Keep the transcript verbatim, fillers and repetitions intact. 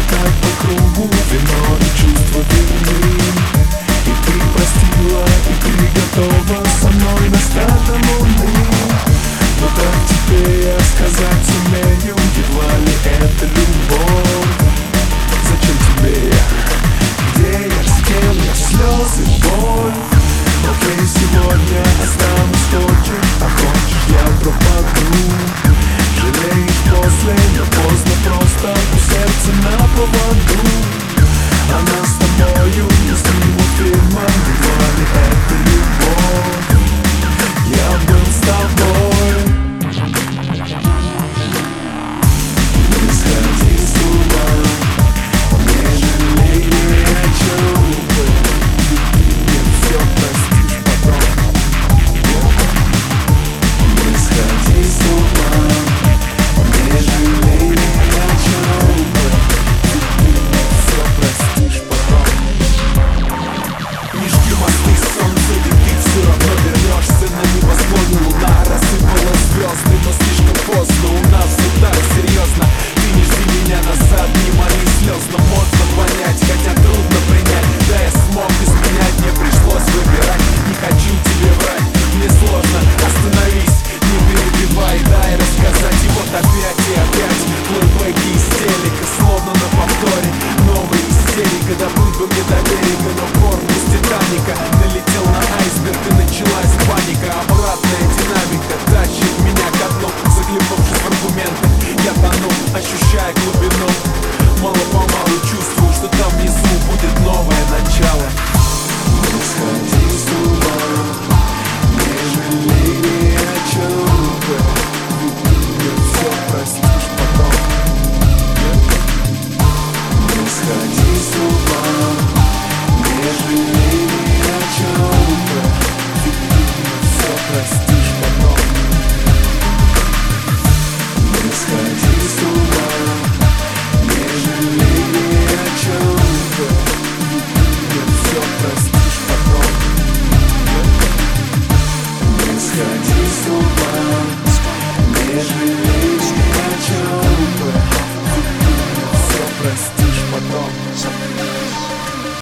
так по кругу, вино и чувство вины. И ты простила, и ты готова со мной достать до луны. Но как тебе я сказать сумею, едва ли это любовь? Зачем тебе я? Где я, с кем я, слезы, боль? Окей, сегодня останусь хочешь, а хочешь я пропаду. Жалеешь после, но поздно просто, у сердца на поводу. Она с тобою не сниму фильма, едва ли это любовь? Я был с тобой. Не сходи с ума, не жалей ни о чем. Мне все простишь потом. Не сходи с ума, не жалей ни о чем. Мне все простишь потом. Не жги мосты, солнце, ведь ты все равно вернешься. На небосклоне луна рассыпала звезды, но слишком поздно, у нас все так серьезно. Ты не жди меня назад, не мои слез, но можно понять, хотя трудно принять. Да, я смог изменять, мне пришлось выбирать. Не хочу тебе врать, мне сложно, остановись, не перебивай, дай рассказать. И вот опять и опять плейбэки из телека, словно на повторе. Новая истерика, доплыть бы мне до берега, но корпус Титаника налетел на айсберг и началась паника. Обратная динамика тащит меня ко дну, захлебнувшись в аргументах. Я тону, ощущая глубину. Мало-помалу чувствую, что там внизу будет новое начало. Не сходи с ума, не жалей ни о чем. Мне все простишь потом. Не сходи с ума, не жалей ни о чем. Мне все простишь потом. Не сходи с ума, не жалей ни о чем. Мне все простишь потом. Не сходи с ума, не жалей ни о чем. Мне все простишь потом.